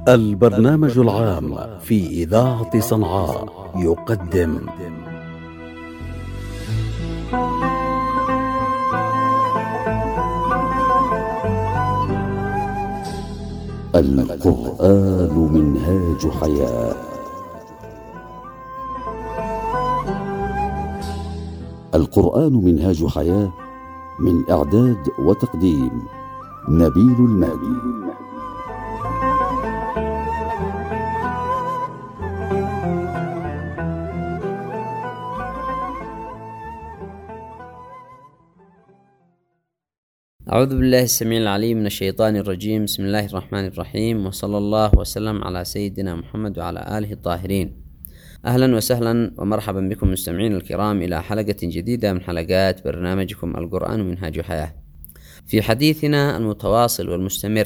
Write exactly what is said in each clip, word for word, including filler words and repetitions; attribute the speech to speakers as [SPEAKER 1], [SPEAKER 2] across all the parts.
[SPEAKER 1] البرنامج العام في إذاعة صنعاء يقدم القرآن منهاج حياة. القرآن منهاج حياة، من إعداد وتقديم نبيل المهدي.
[SPEAKER 2] أعوذ بالله السميع العليم من الشيطان الرجيم. بسم الله الرحمن الرحيم، وصلى الله وسلم على سيدنا محمد وعلى آله الطاهرين. أهلا وسهلا ومرحبا بكم مستمعين الكرام إلى حلقة جديدة من حلقات برنامجكم القرآن منهاج حياة. في حديثنا المتواصل والمستمر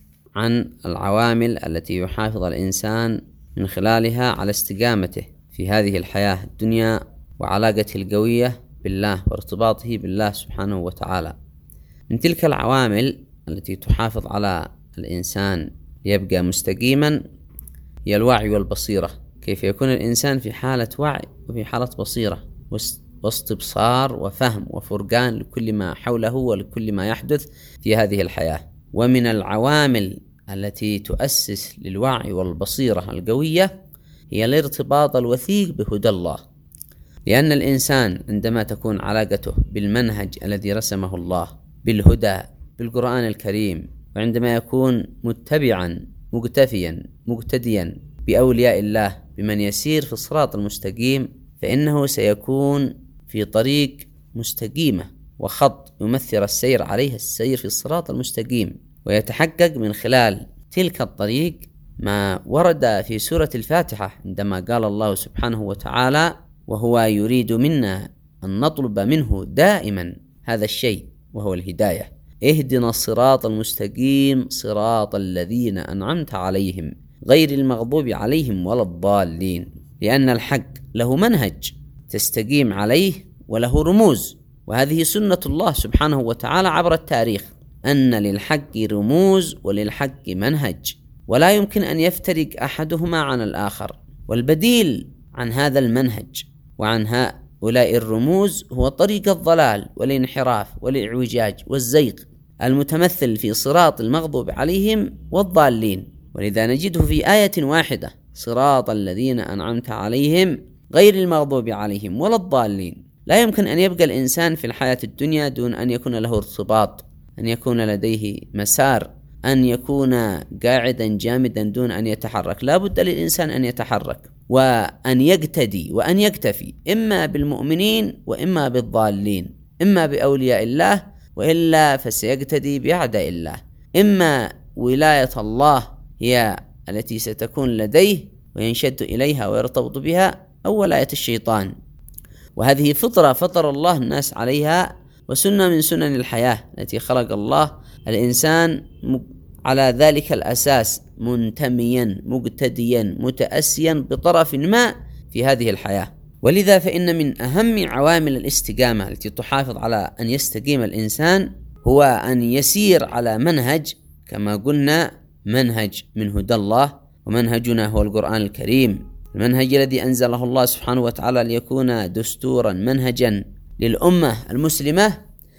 [SPEAKER 2] عن العوامل التي يحافظ الإنسان من خلالها على استقامته في هذه الحياة الدنيا وعلاقته القوية بالله وارتباطه بالله سبحانه وتعالى. من تلك العوامل التي تحافظ على الإنسان ليبقى مستقيما هي الوعي والبصيرة، كيف يكون الإنسان في حالة وعي وفي حالة بصيرة واستبصار وفهم وفرقان لكل ما حوله ولكل ما يحدث في هذه الحياة. ومن العوامل التي تؤسس للوعي والبصيرة القوية هي الارتباط الوثيق بهدى الله، لأن الإنسان عندما تكون علاقته بالمنهج الذي رسمه الله بالهدى بالقرآن الكريم، وعندما يكون متبعا مقتفيا مقتديا بأولياء الله بمن يسير في الصراط المستقيم، فإنه سيكون في طريق مستقيمة وخط يمثل السير عليه السير في الصراط المستقيم، ويتحقق من خلال تلك الطريق ما ورد في سورة الفاتحة عندما قال الله سبحانه وتعالى: وهو يريد منا أن نطلب منه دائما هذا الشيء وهو الهداية، اهدنا الصراط المستقيم صراط الذين أنعمت عليهم غير المغضوب عليهم ولا الضالين. لأن الحق له منهج تستقيم عليه وله رموز، وهذه سنة الله سبحانه وتعالى عبر التاريخ، أن للحق رموز وللحق منهج، ولا يمكن أن يفترق أحدهما عن الآخر. والبديل عن هذا المنهج وعن هؤلاء الرموز هو طريق الضلال والانحراف والإعوجاج والزيغ المتمثل في صراط المغضوب عليهم والضالين. ولذا نجده في آية واحدة: صراط الذين أنعمت عليهم غير المغضوب عليهم ولا الضالين. لا يمكن أن يبقى الإنسان في الحياة الدنيا دون أن يكون له ارتباط، أن يكون لديه مسار، أن يكون قاعدا جامدا دون أن يتحرك. لا بد للإنسان أن يتحرك وأن يقتدي وأن يكتفي إما بالمؤمنين وإما بالضالين، إما بأولياء الله وإلا فسيقتدي بأعداء الله. إما ولاية الله هي التي ستكون لديه وينشد إليها ويرتبط بها، أو ولاية الشيطان. وهذه فطرة فطر الله الناس عليها، وسنة من سنن الحياة التي خلق الله الإنسان على ذلك الأساس، منتميا مقتديا متأسيا بطرف ما في هذه الحياة. ولذا فإن من أهم عوامل الاستقامة التي تحافظ على أن يستقيم الإنسان هو أن يسير على منهج، كما قلنا منهج من هدى الله، ومنهجنا هو القرآن الكريم، المنهج الذي أنزله الله سبحانه وتعالى ليكون دستورا منهجا للأمة المسلمة.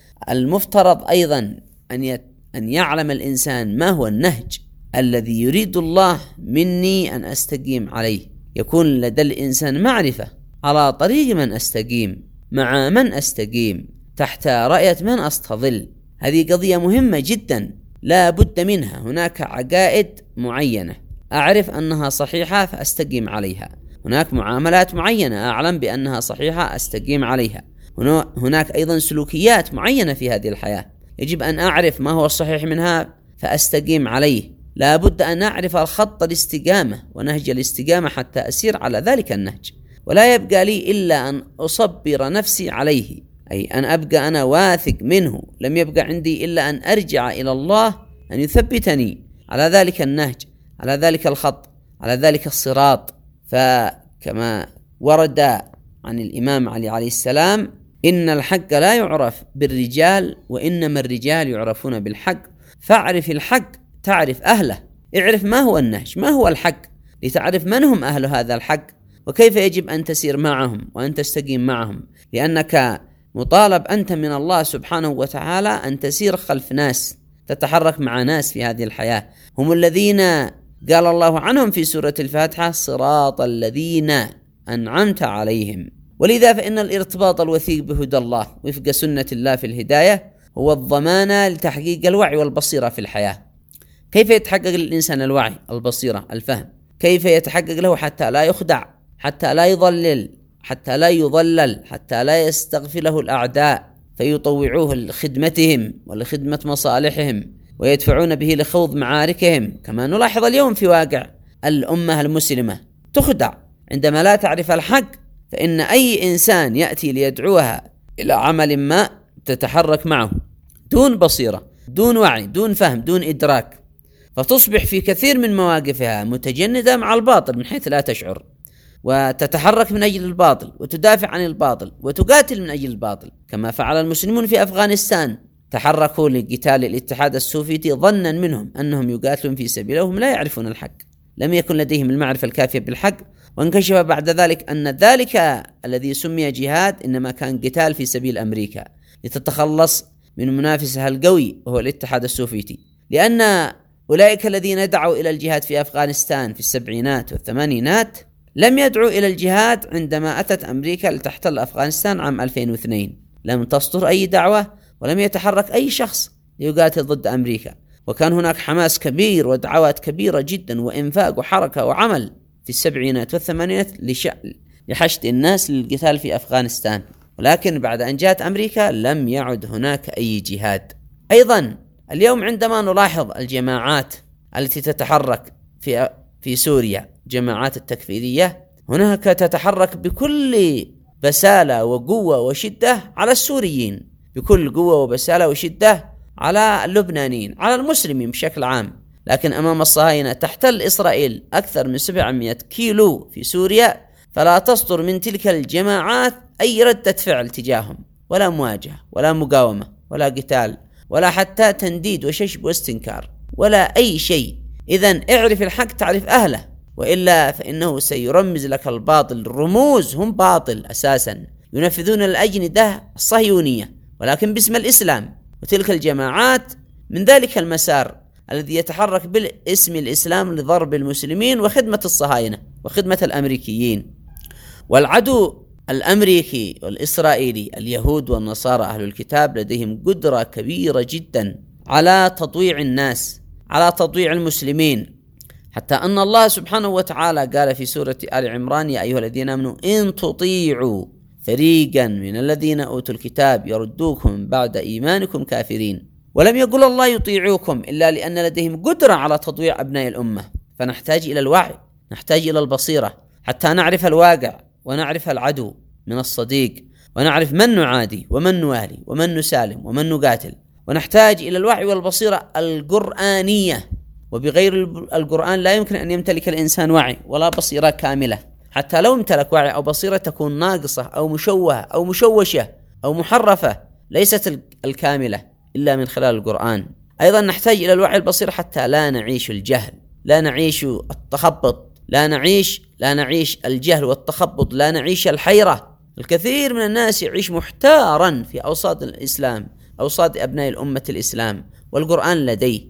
[SPEAKER 2] المفترض أيضا أن يت أن يعلم الإنسان ما هو النهج الذي يريد الله مني أن أستقيم عليه، يكون لدى الإنسان معرفة على طريق من أستقيم، مع من أستقيم، تحت رأية من أستظل. هذه قضية مهمة جدا لا بد منها. هناك عقائد معينة أعرف أنها صحيحة فأستقيم عليها، هناك معاملات معينة أعلم بأنها صحيحة أستقيم عليها، هناك أيضا سلوكيات معينة في هذه الحياة يجب أن أعرف ما هو الصحيح منها فأستقيم عليه. لا بد أن أعرف الخط الاستقامة ونهج الاستقامة حتى أسير على ذلك النهج، ولا يبقى لي إلا أن أصبر نفسي عليه، أي أن أبقى أنا واثق منه. لم يبقى عندي إلا أن أرجع إلى الله أن يثبتني على ذلك النهج، على ذلك الخط، على ذلك الصراط. فكما ورد عن الإمام علي عليه السلام: إن الحق لا يعرف بالرجال وإنما الرجال يعرفون بالحق، فاعرف الحق تعرف أهله. اعرف ما هو النهج، ما هو الحق، لتعرف من هم أهل هذا الحق وكيف يجب أن تسير معهم وأن تستقيم معهم، لأنك مطالب أنت من الله سبحانه وتعالى أن تسير خلف ناس، تتحرك مع ناس في هذه الحياة، هم الذين قال الله عنهم في سورة الفاتحة صراط الذين أنعمت عليهم. ولذا فإن الارتباط الوثيق بهدى الله وفق سنة الله في الهداية هو الضمان لتحقيق الوعي والبصيرة في الحياة. كيف يتحقق للإنسان الوعي، البصيرة، الفهم؟ كيف يتحقق له حتى لا يخدع، حتى لا يضلل، حتى لا يضلل، حتى لا يستغفله الأعداء فيطوعوه لخدمتهم ولخدمة مصالحهم ويدفعون به لخوض معاركهم، كما نلاحظ اليوم في واقع الأمة المسلمة تخدع عندما لا تعرف الحق، فإن أي إنسان يأتي ليدعوها إلى عمل ما تتحرك معه دون بصيرة، دون وعي، دون فهم، دون إدراك، فتصبح في كثير من مواقفها متجندة مع الباطل من حيث لا تشعر، وتتحرك من أجل الباطل وتدافع عن الباطل وتقاتل من أجل الباطل، كما فعل المسلمون في أفغانستان، تحركوا لقتال الاتحاد السوفيتي ظنا منهم أنهم يقاتلون في سبيله وهم لا يعرفون الحق، لم يكن لديهم المعرفة الكافية بالحق، وانكشف بعد ذلك أن ذلك الذي سمي جهاد إنما كان قتال في سبيل أمريكا لتتخلص من منافسها القوي وهو الاتحاد السوفيتي، لأن أولئك الذين دعوا إلى الجهاد في أفغانستان في السبعينات والثمانينات لم يدعوا إلى الجهاد عندما أتت أمريكا لتحتل أفغانستان عام ألفين واثنين، لم تصدر أي دعوة ولم يتحرك أي شخص ليقاتل ضد أمريكا، وكان هناك حماس كبير ودعوات كبيرة جدا وإنفاق وحركة وعمل في السبعينات والثمانينات لحشد الناس للقتال في أفغانستان، ولكن بعد أن جاءت أمريكا لم يعد هناك أي جهاد. أيضا اليوم عندما نلاحظ الجماعات التي تتحرك في في سوريا، جماعات التكفيرية، هناك تتحرك بكل بسالة وقوة وشدة على السوريين، بكل قوة وبسالة وشدة على اللبنانيين، على المسلمين بشكل عام، لكن أمام الصهاينة تحتل إسرائيل أكثر من سبعمائة كيلو في سوريا، فلا تصدر من تلك الجماعات أي ردة فعل تجاههم، ولا مواجهة ولا مقاومة ولا قتال ولا حتى تنديد وششب واستنكار ولا أي شيء. إذن اعرف الحق تعرف أهله، وإلا فإنه سيرمز لك الباطل رموز هم باطل أساسا، ينفذون الأجندة الصهيونية ولكن باسم الإسلام، وتلك الجماعات من ذلك المسار الذي يتحرك بالاسم الإسلام لضرب المسلمين وخدمة الصهاينة وخدمة الأمريكيين. والعدو الأمريكي والإسرائيلي اليهود والنصارى أهل الكتاب لديهم قدرة كبيرة جدا على تطويع الناس، على تطويع المسلمين، حتى أن الله سبحانه وتعالى قال في سورة آل عمران يا أيها الذين آمنوا إن تطيعوا فريقا من الذين أوتوا الكتاب يردوكم بعد إيمانكم كافرين. ولم يقل الله يطيعوكم إلا لأن لديهم قدرة على تطويع أبناء الأمة، فنحتاج إلى الوعي، نحتاج إلى البصيرة حتى نعرف الواقع ونعرف العدو من الصديق، ونعرف من نعادي ومن نوالي ومن نسالم ومن نقاتل، ونحتاج إلى الوعي والبصيرة القرآنية، وبغير القرآن لا يمكن أن يمتلك الإنسان وعي ولا بصيرة كاملة، حتى لو امتلك وعي أو بصيرة تكون ناقصة أو مشوهة أو مشوشة أو محرفة، ليست الكاملة إلا من خلال القرآن. أيضا نحتاج إلى الوعي البصير حتى لا نعيش الجهل، لا نعيش التخبط، لا نعيش لا نعيش الجهل والتخبط، لا نعيش الحيرة. الكثير من الناس يعيش محتارا في أوساط الإسلام، أوساط أبناء الأمة الإسلام، والقرآن لديه،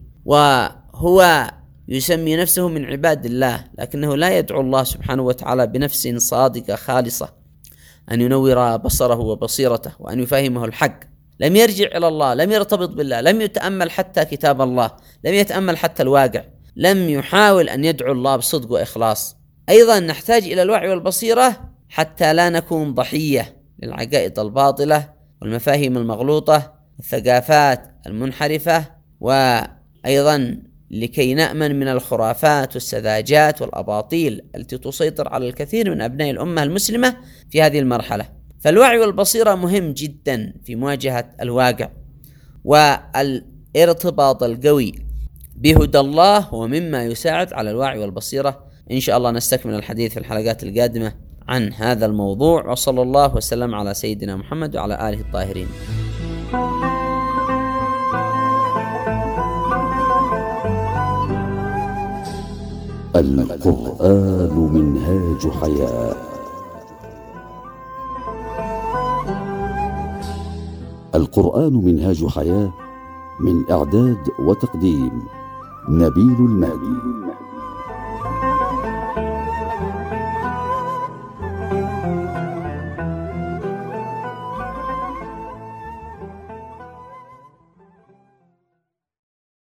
[SPEAKER 2] وهو يسمي نفسه من عباد الله، لكنه لا يدعو الله سبحانه وتعالى بنفس صادقة خالصة أن ينور بصره وبصيرته وأن يفهمه الحق. لم يرجع إلى الله، لم يرتبط بالله، لم يتأمل حتى كتاب الله، لم يتأمل حتى الواقع، لم يحاول أن يدعو الله بصدق وإخلاص. أيضا نحتاج إلى الوعي والبصيرة حتى لا نكون ضحية للعقائد الباطلة والمفاهيم المغلوطة والثقافات المنحرفة، وأيضا لكي نأمن من الخرافات والسذاجات والأباطيل التي تسيطر على الكثير من أبناء الأمة المسلمة في هذه المرحلة. فالوعي والبصيرة مهم جدا في مواجهة الواقع، والارتباط القوي بهدى الله هو مما يساعد على الوعي والبصيرة. إن شاء الله نستكمل الحديث في الحلقات القادمة عن هذا الموضوع، وصلى الله وسلم على سيدنا محمد وعلى آله الطاهرين.
[SPEAKER 1] القرآن منهاج حياة. القرآن منهاج حياة، من إعداد وتقديم نبيل المالي.